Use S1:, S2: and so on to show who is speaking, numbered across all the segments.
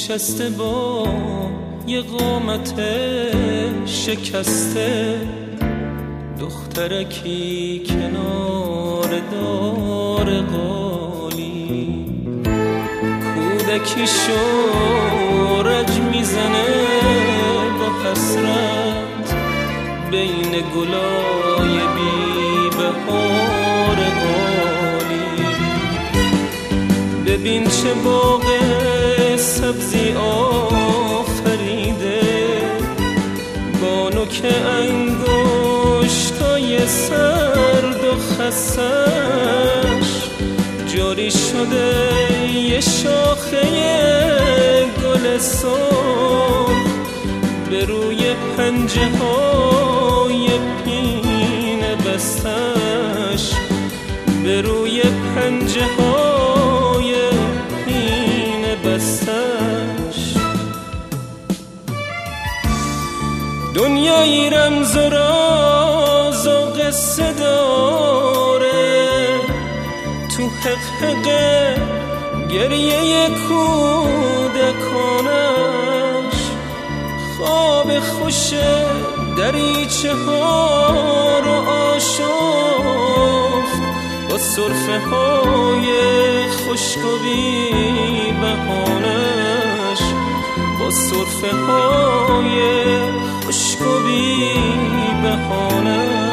S1: نشسته با یه قامت شکسته، دخترکی کنار دار قالی، کودکی شورج میزنه با حسرت بین گلای بی بهار قالی. ببین چه باغ سبزی آفریده، بانوک انگشتای سرد و خسش، جاری شده یه شاخه گل سرخ به روی پنجه های پینه بستش، به روی پنجه های پینه بستش. دنیایی رمز و راز و قصه داره، تو حقحق گریه کودکانش، خواب خوش دریچه ها رو آشفت با صرفه های خشک و بی بهانش، با صرفه های خشک و بی بهانش.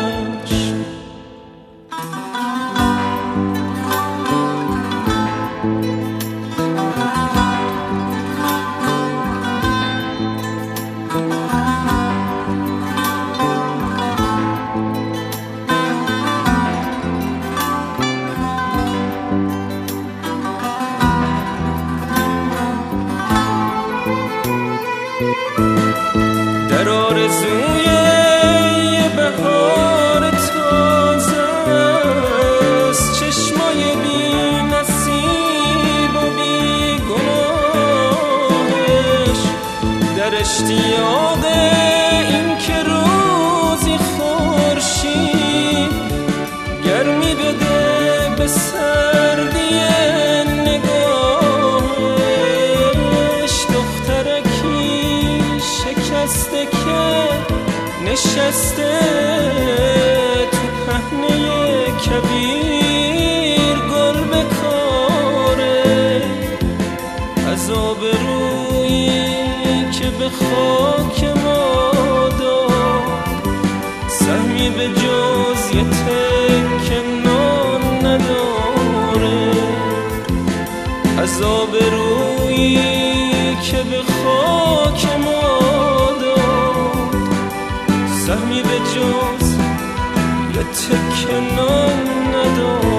S1: در آرزوی یه بهار تازه است، چشمای بی نصیب و بی گناهش، در اشتیاق این که روزی خورشید گرمی بده به سردی نگاهش، دخترکی شکسته که نشسته تو پهنه کبیر گل بکاره، عذاب رویی که به خاک ما داد، سهمی به جز یه تکه نان نداره، عذاب رویی که به خاک ما داد، سهمی به جز یه تکه نان نداره.